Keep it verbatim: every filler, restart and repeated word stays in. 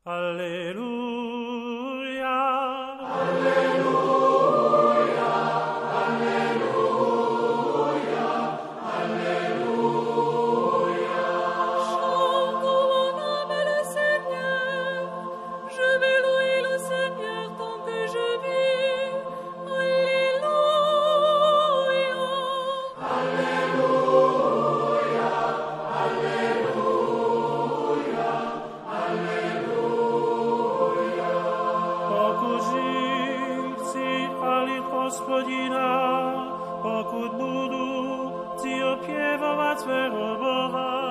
Alleluja. Alleluja. Alleluja. Alleluja. Chantons en âme le Seigneur. Je vais louer le Seigneur tant que je vis. Alléluia. Alleluja. Alleluja. Alleluja. Pokud živci chváli Hospodina, pokud budú si opěvovať svého Boha,